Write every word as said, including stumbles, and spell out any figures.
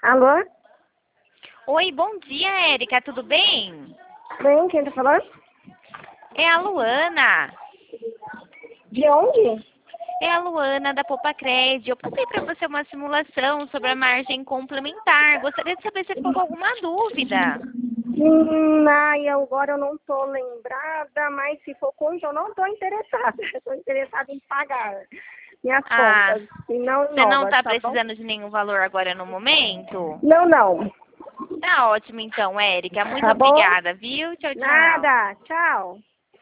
Alô? Oi, bom dia, Érica, tudo bem? Bem, quem tá falando? É a Luana. De onde? É a Luana da Popacred. Eu passei para você uma simulação sobre a margem complementar. Gostaria de saber se ficou com alguma dúvida. Hum, ai, agora eu não tô lembrada, mas se for cônjuge eu não tô interessada. Estou interessada em pagar minhas Ah, contas e não você não novas, está tá bom? precisando de nenhum valor agora no momento? Não, não. Tá ótimo então, Érica. Muito Tá bom? obrigada, viu? Tchau, tchau. Nada. Tchau.